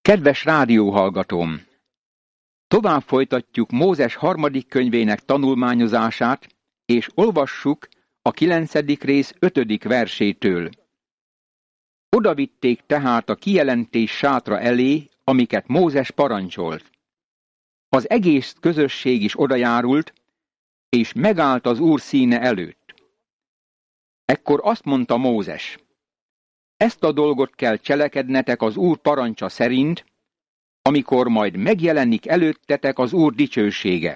Kedves rádióhallgatóm! Tovább folytatjuk Mózes 3. könyvének tanulmányozását, és olvassuk a 9. rész 5. versétől. Odavitték tehát a kijelentés sátra elé, amiket Mózes parancsolt. Az egész közösség is odajárult, és megállt az Úr színe előtt. Ekkor azt mondta Mózes: ezt a dolgot kell cselekednetek az Úr parancsa szerint, amikor majd megjelenik előttetek az Úr dicsősége.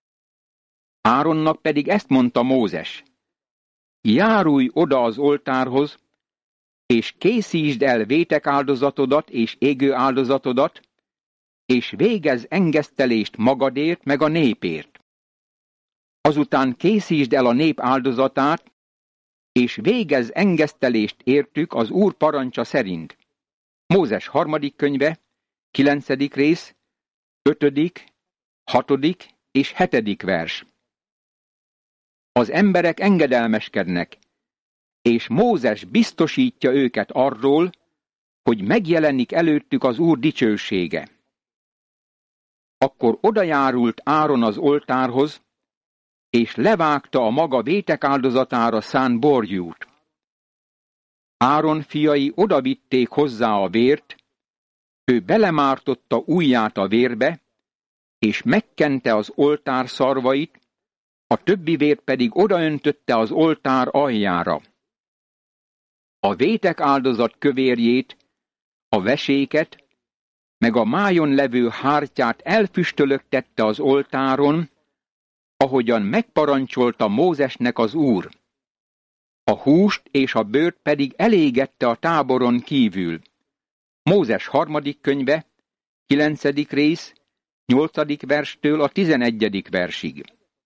Áronnak pedig ezt mondta Mózes: járulj oda az oltárhoz, és készítsd el vétekáldozatodat és égő áldozatodat, és végezz engesztelést magadért meg a népért. Azután készítsd el a nép áldozatát, és végezz engesztelést értük az Úr parancsa szerint. Mózes 3. könyve, 9. rész, 5., 6. és 7. vers. Az emberek engedelmeskednek, és Mózes biztosítja őket arról, hogy megjelenik előttük az Úr dicsősége. Akkor odajárult Áron az oltárhoz, és levágta a maga vétekáldozatára szánt borjút. Áron fiai odavitték hozzá a vért, ő belemártotta ujját a vérbe, és megkente az oltár szarvait, a többi vért pedig odaöntötte az oltár aljára. A vétekáldozat kövérjét, a veséket, meg a májon levő hártyát elfüstölögtette az oltáron, ahogyan megparancsolta Mózesnek az Úr. A húst és a bőrt pedig elégette a táboron kívül. Mózes 3. könyve, 9. rész, 8. verstől a 11. versig.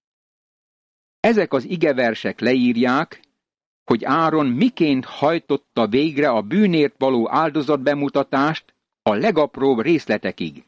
Ezek az igeversek leírják, hogy Áron miként hajtotta végre a bűnért való áldozatbemutatást a legapróbb részletekig.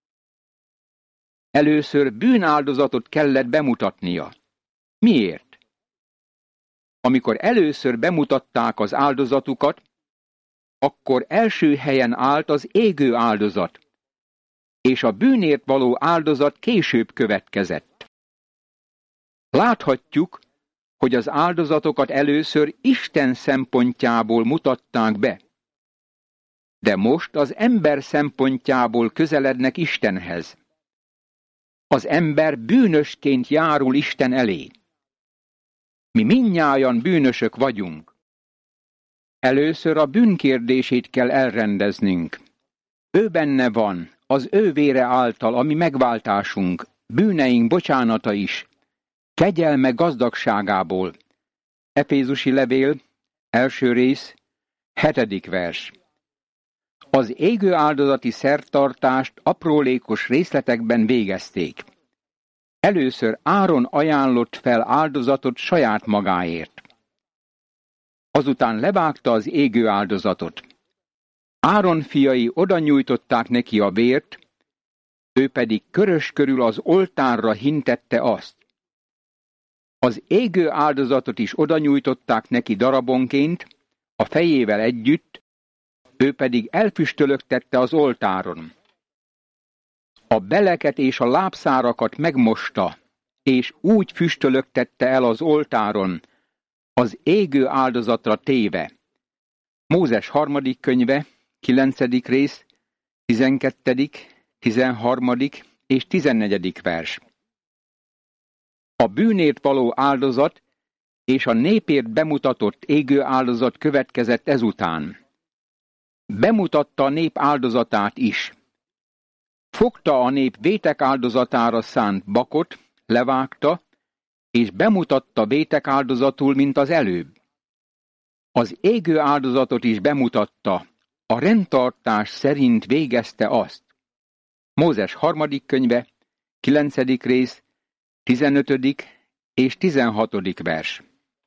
Először bűnáldozatot kellett bemutatnia. Miért? Amikor először bemutatták az áldozatukat, akkor első helyen állt az égő áldozat, és a bűnért való áldozat később következett. Láthatjuk, hogy az áldozatokat először Isten szempontjából mutatták be, de most az ember szempontjából közelednek Istenhez. Az ember bűnösként járul Isten elé. Mi mindnyájan bűnösök vagyunk. Először a bűnkérdését kell elrendeznünk. Ő benne van, az ő vére által, ami megváltásunk, bűneink bocsánata is, kegyelme gazdagságából. Efézusi levél, 1. rész, 7. vers. Az égő áldozati szertartást aprólékos részletekben végezték. Először Áron ajánlott fel áldozatot saját magáért. Azután levágta az égő áldozatot. Áron fiai oda nyújtották neki a vért, ő pedig körös körül az oltárra hintette azt. Az égő áldozatot is oda nyújtották neki darabonként, a fejével együtt, ő pedig elfüstölögtette az oltáron. A beleket és a lábszárakat megmosta, és úgy füstölögtette el az oltáron, az égő áldozatra téve. Mózes 3. könyve, 9. rész, 12., 13. és 14. vers. A bűnért való áldozat és a népért bemutatott égő áldozat következett ezután. Bemutatta a nép áldozatát is. Fogta a nép vétekáldozatára szánt bakot, levágta, és bemutatta vétekáldozatul, mint az előbb. Az égő áldozatot is bemutatta, a rendtartás szerint végezte azt. Mózes 3. könyve, 9. rész, 15. és 16. vers.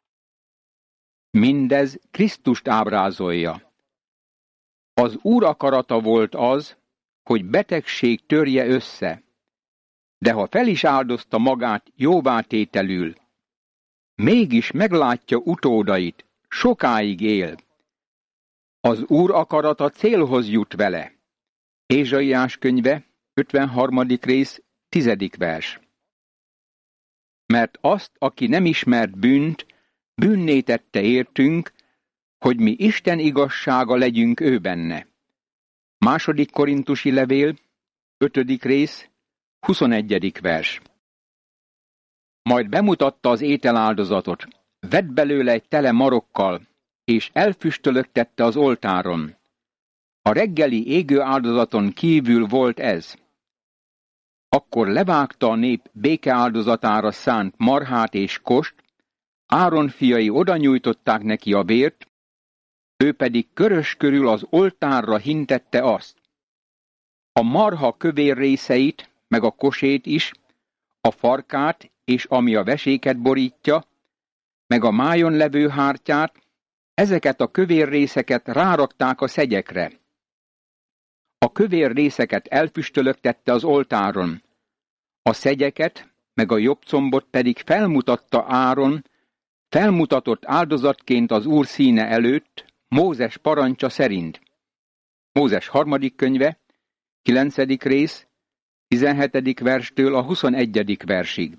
Mindez Krisztust ábrázolja. Az Úr akarata volt az, hogy betegség törje össze, de ha fel is áldozta magát jóvátételül, mégis meglátja utódait, sokáig él. Az Úr akarata célhoz jut vele. Ézsaiás könyve, 53. rész, 10. vers. Mert azt, aki nem ismert bűnt, bűnné tette értünk, hogy mi Isten igazsága legyünk ő benne. 2. Korintusi levél, 5. rész, 21. vers. Majd bemutatta az ételáldozatot, vett belőle egy tele marokkal, és elfüstölögtette az oltáron. A reggeli égő áldozaton kívül volt ez. Akkor levágta a nép békeáldozatára szánt marhát és kost, Áron fiai odanyújtották neki a vért, ő pedig körös körül az oltárra hintette azt. A marha kövér részeit, meg a kosét is, a farkát és ami a veséket borítja, meg a májon levő hártyát, ezeket a kövér részeket rárakták a szegyekre. A kövér részeket elfüstölögtette az oltáron, a szegyeket, meg a jobb combot pedig felmutatta Áron, felmutatott áldozatként az Úr színe előtt, Mózes parancsa szerint. Mózes 3. könyve, 9. rész, 17. verstől a 21. versig.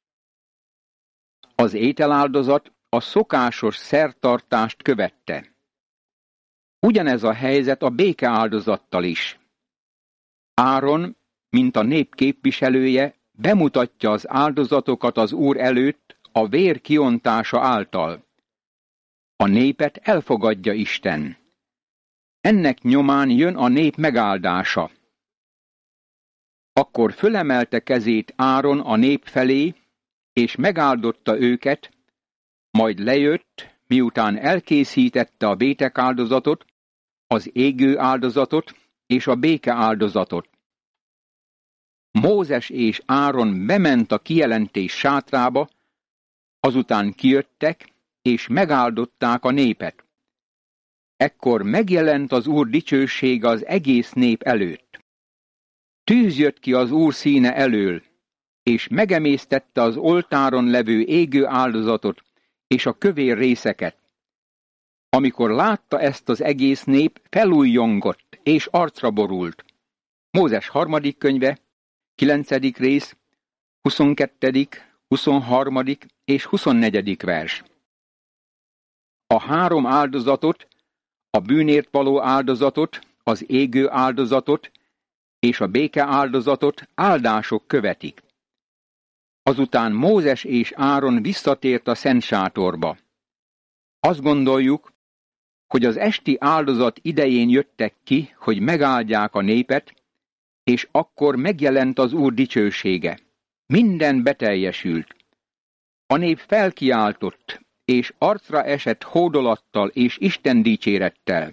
Az ételáldozat a szokásos szertartást követte. Ugyanez a helyzet a békeáldozattal is. Áron, mint a nép képviselője, bemutatja az áldozatokat az Úr előtt a vér kiontása által. A népet elfogadja Isten. Ennek nyomán jön a nép megáldása. Akkor fölemelte kezét Áron a nép felé, és megáldotta őket, majd lejött, miután elkészítette a vétekáldozatot, az égő áldozatot és a békeáldozatot. Mózes és Áron bement a kijelentés sátrába, azután kijöttek, és megáldották a népet. Ekkor megjelent az Úr dicsősége az egész nép előtt. Tűz jött ki az Úr színe elől, és megemésztette az oltáron levő égő áldozatot és a kövér részeket. Amikor látta ezt az egész nép, felújjongott és arcra borult. Mózes 3. könyve, 9. rész, 22., 23. és 24. vers. A 3 áldozatot, a bűnért való áldozatot, az égő áldozatot és a béke áldozatot áldások követik. Azután Mózes és Áron visszatért a szent sátorba. Azt gondoljuk, hogy az esti áldozat idején jöttek ki, hogy megáldják a népet, és akkor megjelent az Úr dicsősége. Minden beteljesült. A nép felkiáltott, és arcra esett hódolattal és Isten dicsérettel.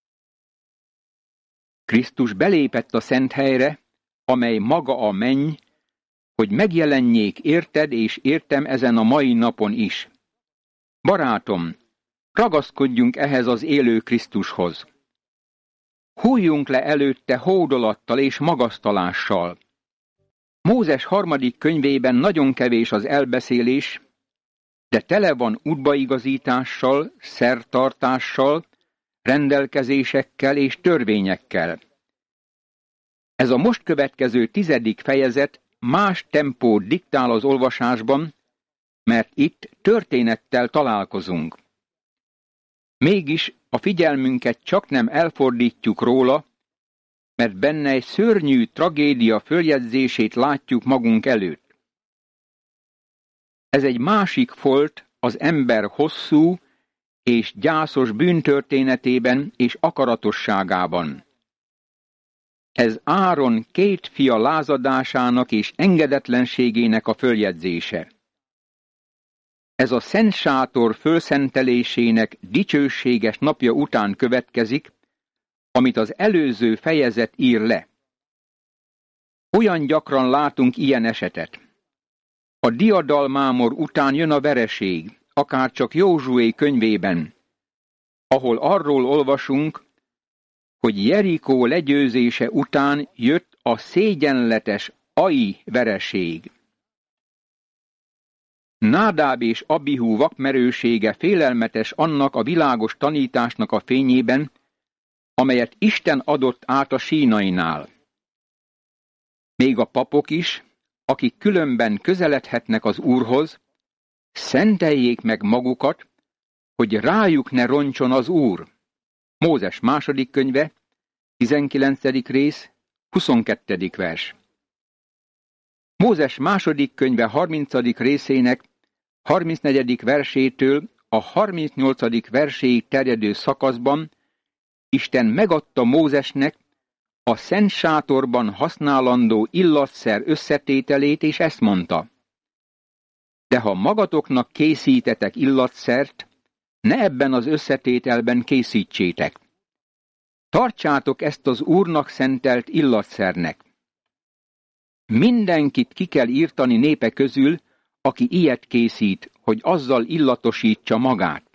Krisztus belépett a szent helyre, amely maga a menny, hogy megjelenjék érted és értem ezen a mai napon is. Barátom, ragaszkodjunk ehhez az élő Krisztushoz. Hújjunk le előtte hódolattal és magasztalással. Mózes 3. könyvében nagyon kevés az elbeszélés, de tele van útbaigazítással, szertartással, rendelkezésekkel és törvényekkel. Ez a most következő 10. fejezet más tempót diktál az olvasásban, mert itt történettel találkozunk. Mégis a figyelmünket csaknem elfordítjuk róla, mert benne egy szörnyű tragédia följegyzését látjuk magunk előtt. Ez egy másik folt az ember hosszú és gyászos bűntörténetében és akaratosságában. Ez Áron 2 fia lázadásának és engedetlenségének a följegyzése. Ez a szent sátor fölszentelésének dicsőséges napja után következik, amit az előző fejezet ír le. Olyan gyakran látunk ilyen esetet. A diadalmámor után jön a vereség, akárcsak Józsué könyvében, ahol arról olvasunk, hogy Jerikó legyőzése után jött a szégyenletes Ai vereség. Nádáb és Abihu vakmerősége félelmetes annak a világos tanításnak a fényében, amelyet Isten adott át a sínainál. Még a papok is, akik különben közeledhetnek az Úrhoz, szenteljék meg magukat, hogy rájuk ne roncson az Úr. Mózes második könyve, 19. rész, 22. vers. Mózes második könyve 30. részének 34. versétől a 38. verséig terjedő szakaszban Isten megadta Mózesnek a szent sátorban használandó illatszer összetételét, és ezt mondta: de ha magatoknak készítetek illatszert, ne ebben az összetételben készítsétek. Tartsátok ezt az Úrnak szentelt illatszernek. Mindenkit ki kell írtani népe közül, aki ilyet készít, hogy azzal illatosítsa magát.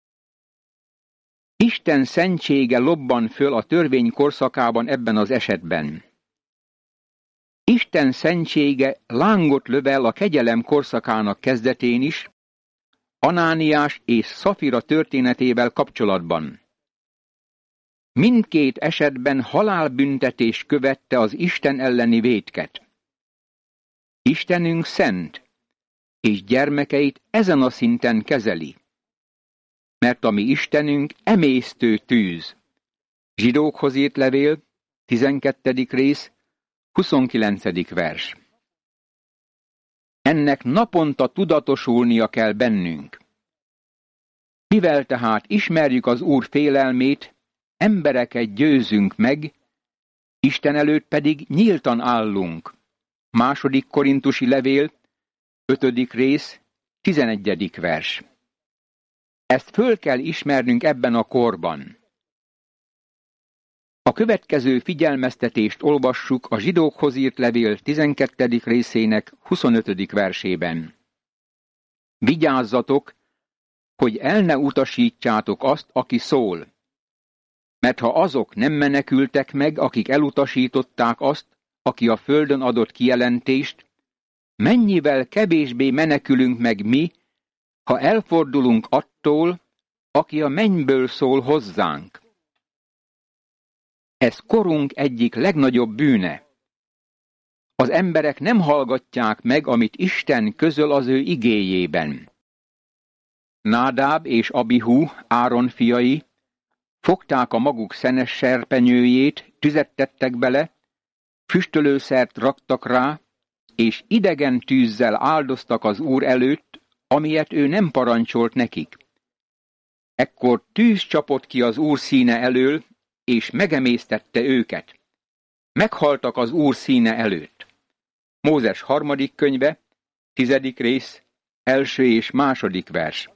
Isten szentsége lobban föl a törvény korszakában ebben az esetben. Isten szentsége lángot lövel a kegyelem korszakának kezdetén is, Anániás és Szafira történetével kapcsolatban. Mindkét esetben halálbüntetés követte az Isten elleni vétket. Istenünk szent, és gyermekeit ezen a szinten kezeli. Mert a mi Istenünk emésztő tűz. Zsidókhoz írt levél, 12. rész, 29. vers. Ennek naponta tudatosulnia kell bennünk. Mivel tehát ismerjük az Úr félelmét, embereket győzünk meg, Isten előtt pedig nyíltan állunk. 2. Korintusi levél, 5. rész, 11. vers. Ezt föl kell ismernünk ebben a korban. A következő figyelmeztetést olvassuk a Zsidókhoz írt levél 12. részének 25. versében. Vigyázzatok, hogy el ne utasítsátok azt, aki szól. Mert ha azok nem menekültek meg, akik elutasították azt, aki a földön adott kijelentést, mennyivel kevésbé menekülünk meg mi, ha elfordulunk attól, aki a mennyből szól hozzánk. Ez korunk egyik legnagyobb bűne. Az emberek nem hallgatják meg, amit Isten közöl az ő igéjében. Nádáb és Abihu, Áron fiai, fogták a maguk szenes serpenyőjét, tüzet tettek bele, füstölőszert raktak rá, és idegen tűzzel áldoztak az Úr előtt, amilyet ő nem parancsolt nekik. Ekkor tűz csapott ki az Úr színe elől, és megemésztette őket. Meghaltak az Úr színe előtt. Mózes 3. könyve, 10. rész, 1. és 2. vers.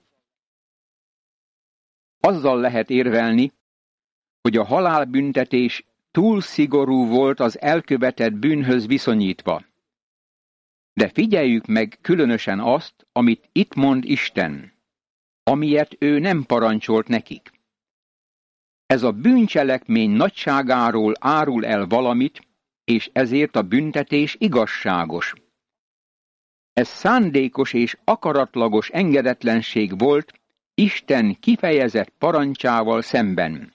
Azzal lehet érvelni, hogy a halálbüntetés túl szigorú volt az elkövetett bűnhöz viszonyítva. De figyeljük meg különösen azt, amit itt mond Isten, amilyet ő nem parancsolt nekik. Ez a bűncselekmény nagyságáról árul el valamit, és ezért a büntetés igazságos. Ez szándékos és akaratlagos engedetlenség volt Isten kifejezett parancsával szemben.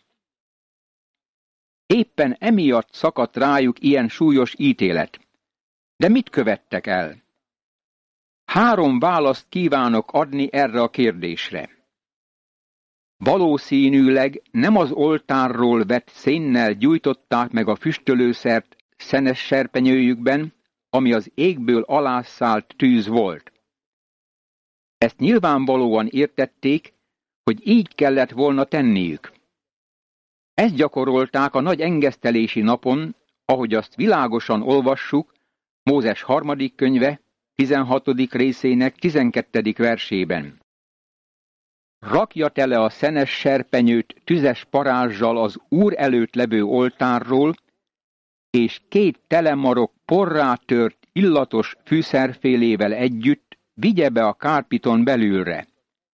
Éppen emiatt szakadt rájuk ilyen súlyos ítélet. De mit követtek el? 3 választ kívánok adni erre a kérdésre. Valószínűleg nem az oltárról vett szénnel gyújtották meg a füstölőszert szenes serpenyőjükben, ami az égből alászállt tűz volt. Ezt nyilvánvalóan értették, hogy így kellett volna tenniük. Ezt gyakorolták a nagy engesztelési napon, ahogy azt világosan olvassuk, Mózes 3. könyve, 16. részének 12. versében. Rakja tele a szenes serpenyőt tüzes parázsal az Úr előtt levő oltárról, és 2 telemarok porrá tört illatos fűszerfélével együtt vigye be a kárpiton belülre.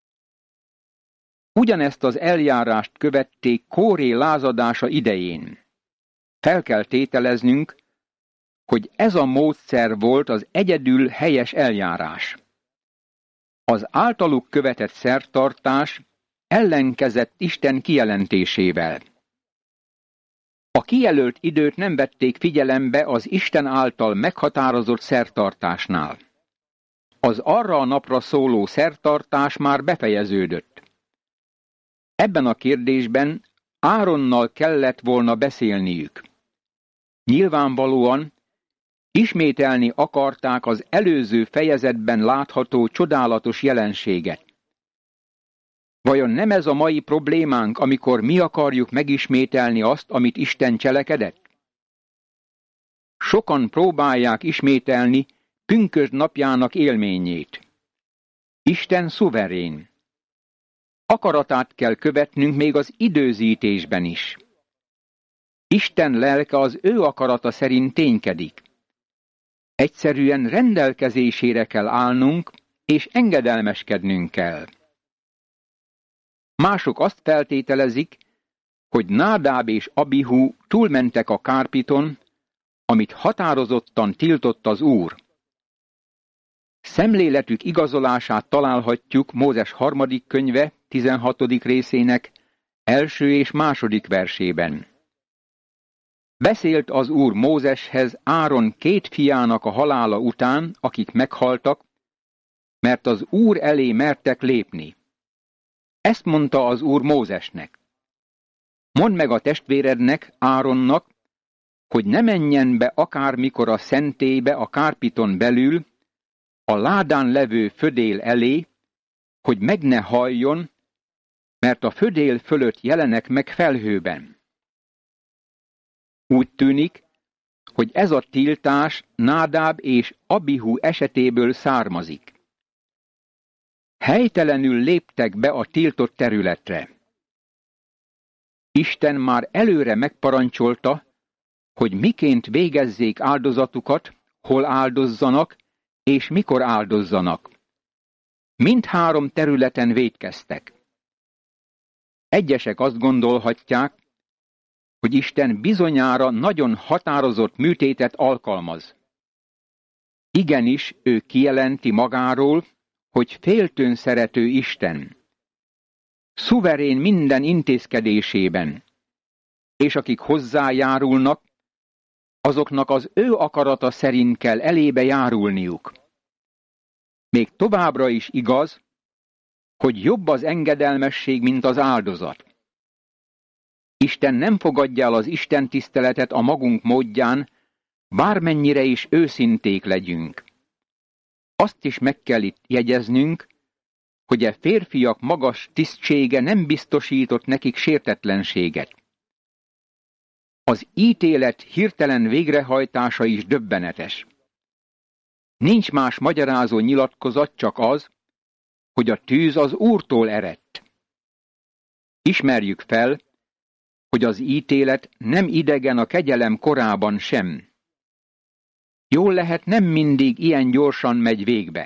Ugyanezt az eljárást követték Kóré lázadása idején. Fel kell tételeznünk, hogy ez a módszer volt az egyedül helyes eljárás. Az általuk követett szertartás ellenkezett Isten kijelentésével. A kijelölt időt nem vették figyelembe az Isten által meghatározott szertartásnál. Az arra a napra szóló szertartás már befejeződött. Ebben a kérdésben Áronnal kellett volna beszélniük. Nyilvánvalóan ismételni akarták az előző fejezetben látható csodálatos jelenséget. Vajon nem ez a mai problémánk, amikor mi akarjuk megismételni azt, amit Isten cselekedett? Sokan próbálják ismételni pünkösd napjának élményét. Isten szuverén. Akaratát kell követnünk még az időzítésben is. Isten lelke az ő akarata szerint ténykedik. Egyszerűen rendelkezésére kell állnunk, és engedelmeskednünk kell. Mások azt feltételezik, hogy Nádáb és Abihu túlmentek a kárpiton, amit határozottan tiltott az Úr. Szemléletük igazolását találhatjuk Mózes 3. könyve 16. részének 1. és 2. versében. Beszélt az Úr Mózeshez Áron 2 fiának a halála után, akik meghaltak, mert az Úr elé mertek lépni. Ezt mondta az Úr Mózesnek. Mondd meg a testvérednek, Áronnak, hogy ne menjen be akármikor a szentélybe a kárpiton belül, a ládán levő födél elé, hogy meg ne halljon, mert a födél fölött jelenek meg felhőben. Úgy tűnik, hogy ez a tiltás Nádáb és Abihu esetéből származik. Helytelenül léptek be a tiltott területre. Isten már előre megparancsolta, hogy miként végezzék áldozatukat, hol áldozzanak, és mikor áldozzanak. Mindhárom területen vétkeztek. Egyesek azt gondolhatják, hogy Isten bizonyára nagyon határozott műtétet alkalmaz. Igenis, ő kijelenti magáról, hogy féltőn szerető Isten. Szuverén minden intézkedésében, és akik hozzájárulnak, azoknak az ő akarata szerint kell elébe járulniuk. Még továbbra is igaz, hogy jobb az engedelmesség, mint az áldozat. Isten nem fogadja el az Isten tiszteletet a magunk módján, bármennyire is őszinték legyünk. Azt is meg kell itt jegyeznünk, hogy a férfiak magas tisztsége nem biztosított nekik sértetlenséget. Az ítélet hirtelen végrehajtása is döbbenetes. Nincs más magyarázó nyilatkozat, csak az, hogy a tűz az Úrtól eredt. Ismerjük fel, hogy az ítélet nem idegen a kegyelem korában sem. Jól lehet, nem mindig ilyen gyorsan megy végbe.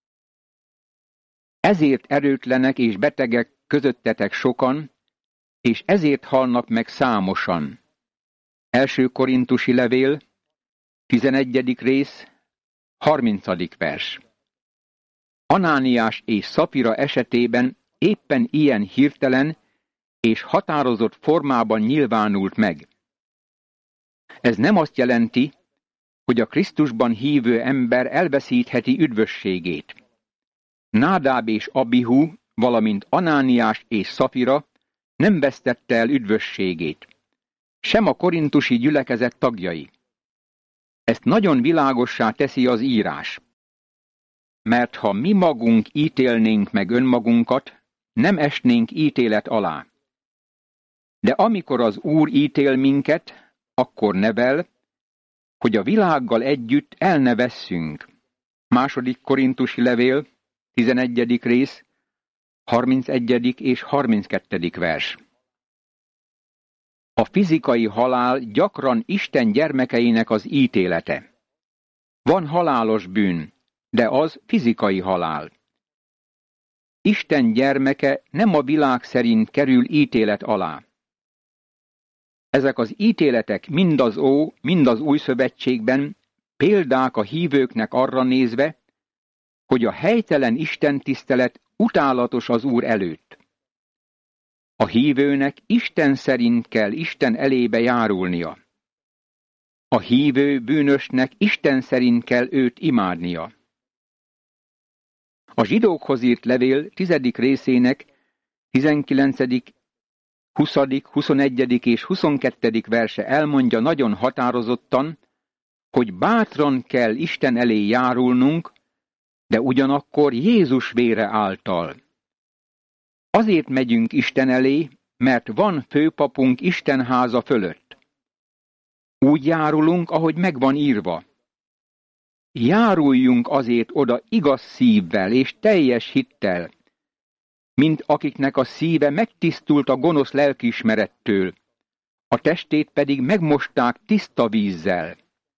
Ezért erőtlenek és betegek közöttetek sokan, és ezért halnak meg számosan. 1. Korintusi levél, 11. rész, 30. vers. Anániás és Szafira esetében éppen ilyen hirtelen és határozott formában nyilvánult meg. Ez nem azt jelenti, hogy a Krisztusban hívő ember elveszítheti üdvösségét. Nádáb és Abihu, valamint Anániás és Szafira nem vesztette el üdvösségét, sem a korintusi gyülekezet tagjai. Ezt nagyon világossá teszi az írás. Mert ha mi magunk ítélnénk meg önmagunkat, nem esnénk ítélet alá. De amikor az Úr ítél minket, akkor nevel, hogy a világgal együtt el ne vesszünk. 2. Korintusi levél, 11. rész, 31. és 32. vers. A fizikai halál gyakran Isten gyermekeinek az ítélete. Van halálos bűn, de az fizikai halál. Isten gyermeke nem a világ szerint kerül ítélet alá. Ezek az ítéletek mind az mind az új szövetségben példák a hívőknek arra nézve, hogy a helytelen istentisztelet utálatos az Úr előtt. A hívőnek Isten szerint kell Isten elébe járulnia. A hívő bűnösnek Isten szerint kell őt imádnia. A zsidókhoz írt levél 10. részének 19., 20., 21. és 22. verse elmondja nagyon határozottan, hogy bátran kell Isten elé járulnunk, de ugyanakkor Jézus vére által. Azért megyünk Isten elé, mert van főpapunk Isten háza fölött. Úgy járulunk, ahogy megvan írva. Járuljunk azért oda igaz szívvel és teljes hittel, mint akiknek a szíve megtisztult a gonosz lelkiismerettől, a testét pedig megmosták tiszta vízzel.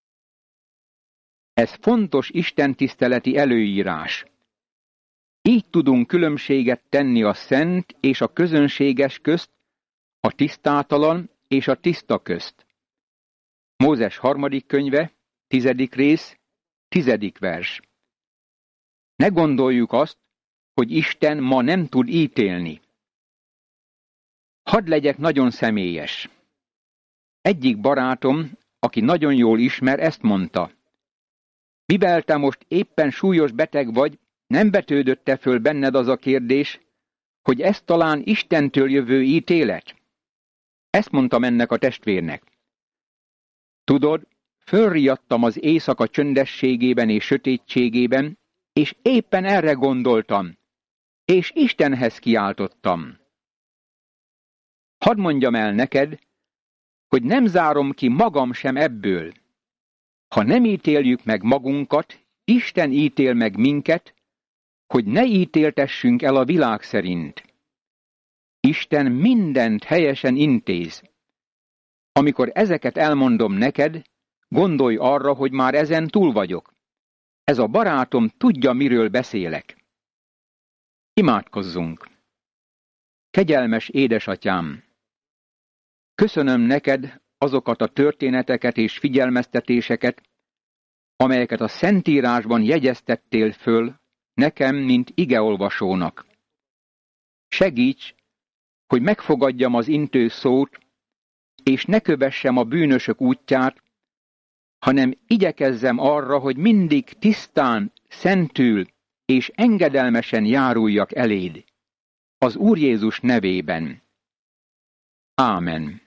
Ez fontos istentiszteleti előírás. Így tudunk különbséget tenni a szent és a közönséges közt, a tisztátalan és a tiszta közt. Mózes 3. könyve, 10. rész, 10. vers. Ne gondoljuk azt, hogy Isten ma nem tud ítélni. Hadd legyek nagyon személyes. Egyik barátom, aki nagyon jól ismer, ezt mondta. Mivel te most éppen súlyos beteg vagy, nem vetődött-e föl benned az a kérdés, hogy ez talán Istentől jövő ítélet? Ezt mondtam ennek a testvérnek. Tudod, fölriadtam az éjszaka csöndességében és sötétségében, és éppen erre gondoltam, és Istenhez kiáltottam. Hadd mondjam el neked, hogy nem zárom ki magam sem ebből. Ha nem ítéljük meg magunkat, Isten ítél meg minket, hogy ne ítéltessünk el a világ szerint. Isten mindent helyesen intéz. Amikor ezeket elmondom neked, gondolj arra, hogy már ezen túl vagyok. Ez a barátom tudja, miről beszélek. Imádkozzunk! Kegyelmes édesatyám! Köszönöm neked azokat a történeteket és figyelmeztetéseket, amelyeket a Szentírásban jegyeztettél föl nekem, mint igeolvasónak. Segíts, hogy megfogadjam az intő szót, és ne kövessem a bűnösök útját, hanem igyekezzem arra, hogy mindig tisztán, szentül és engedelmesen járuljak eléd. Az Úr Jézus nevében. Ámen.